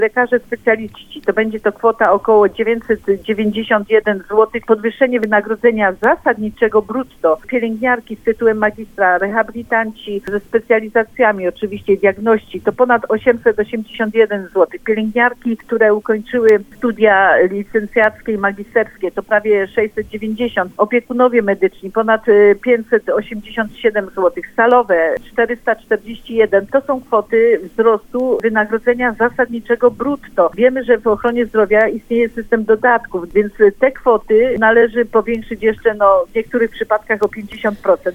Lekarze specjaliści, to będzie to kwota około 991 zł. Podwyższenie wynagrodzenia zasadniczego brutto. Pielęgniarki z tytułem magistra, rehabilitanci ze specjalizacjami, oczywiście diagności, to ponad 881 zł. Pielęgniarki, które ukończyły studia licencjackie i magisterskie, to prawie 690. Opiekunowie medyczni, ponad 587 zł. Salowe 441. To są kwoty wzrostu wynagrodzenia zasadniczego brutto. Wiemy, że w ochronie zdrowia istnieje system dodatków, więc te kwoty należy powiększyć jeszcze w niektórych przypadkach o 50%.